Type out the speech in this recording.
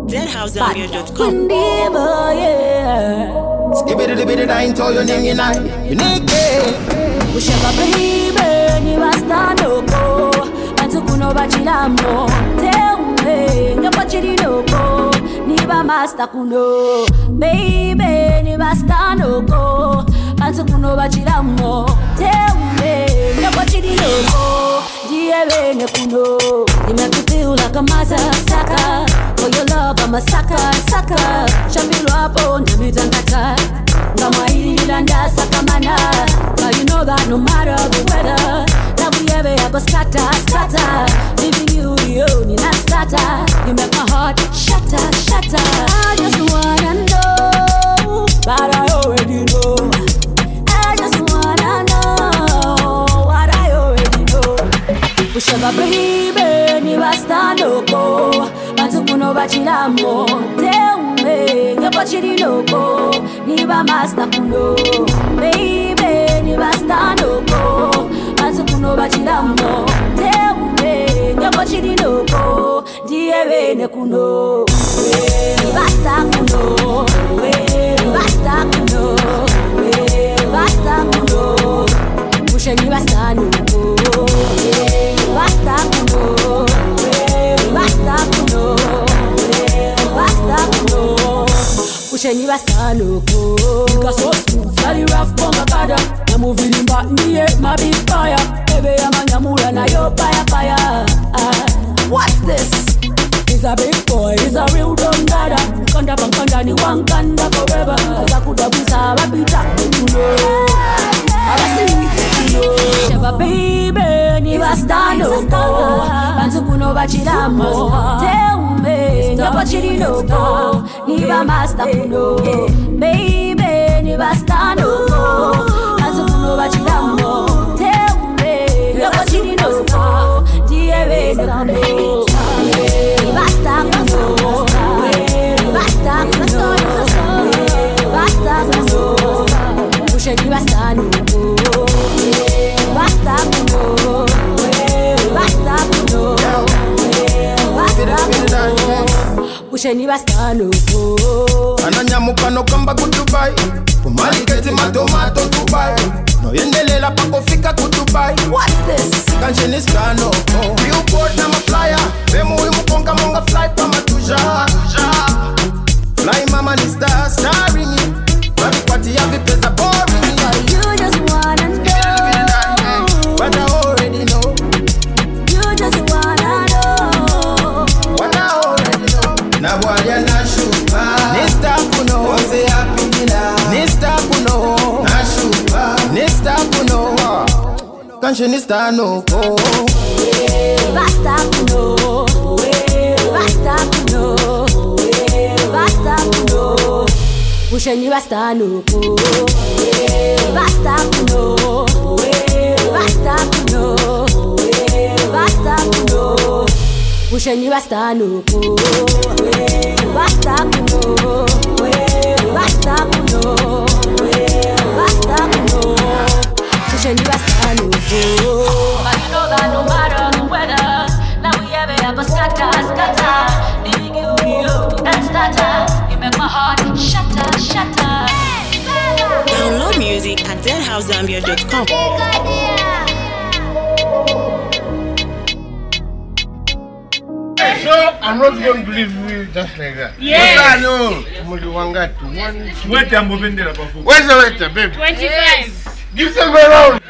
deadhousezambia.com. Skibidi nine to your name unique. Ushaka baby ni bastano Antu kuno bachilamo Teume nga bachililoko Ni ba master kuno Baby ni bastano Antu kuno bachilamo Teume nga bachililoko Diye ne kuno You make me feel like a mother sucker For your love I'm a sucker Shambilo hapo nyamitangata Ngama hili landa sakamana Now you know that no matter the weather That we ever scatter Leaving you the only not starter You make my heart shatter I just wanna know But I already know I just wanna know What I already know Ushaba baby ni bastandoko Bantu kuno bachilamo Teume nga bachililoko Ni ba master kuno Baby ni bastandoko Bantu kuno bachilamo Teume nga bachililoko Diye ne kuno Ni basta kuno Ni basta kuno Ni basta kuno Mushe ni bastandoko Basta kuno Basta kuno Basta kuno Pusheni basta loko Nigga so smooth, very rough for my kada Na moving in back me my big fire Baby I'm a nyamura na yo fire What's this? He's a big boy, he's a real dumb dada Kanda pankanda ni wankanda forever Zakuda busa wapita kuno Abasi Sheba baby ni bastandoko Bantu kuno bachilamo Teume nga bachililoko Ni ba master kuno Baby ni bastandoko Bantu kuno bachilamo Teume nga bachililoko Diye ne kuno Ni basta kuno Ni basta kuno Basta kuno Pushe ni bastandoko Basta kuno Basta kuno Basta kuno Pushe ni bastandoko Ananyamuka no kamba ku Dubai Kumaliketi matomato Dubai No yendelela pa kufika ku Dubai What's this? Kanjeni stano Billboard na maflyer Bemu imukonga monga fly pa matuja Fly mama ni starring you Babi kwati ya vipeza boring But you just wanna know But I already know You just wanna know What I already know Na bwalya na shupa Nista kuno Ose ya pingila Nista kuno Na shupa Nista kuno Kansheni stano Basta kuno Basta kuno Basta kuno Pusheni bastandoko Basta kuno Basta kuno Basta kuno Pusheni bastandoko Basta kuno Basta kuno Basta kuno Pusheni bastandoko But you know that no matter the weather Now we ever scatter Leaving you and starter You make my heart shatter Download music at deadhousezambia.com. So I'm not going to leave you just like that. Yes. I know. Wait, I'm moving there. Where's the waiter, babe? 25. Give them a round.